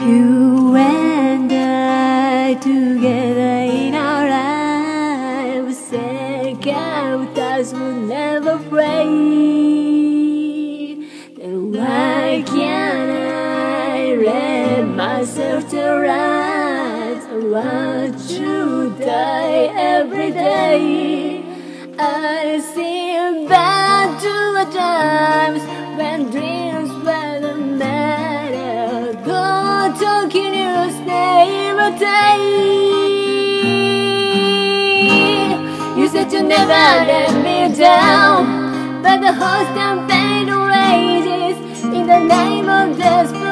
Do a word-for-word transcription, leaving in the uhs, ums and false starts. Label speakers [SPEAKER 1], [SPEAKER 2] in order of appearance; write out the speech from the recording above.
[SPEAKER 1] You and I together in our lives, second us will never break. Then why can't I let myself to rise? I want to die every day. I see back to the times when dreams were the matter. Go talking you stay a day. You said you never let me down, but the whole damn pain rages in the name of desperation.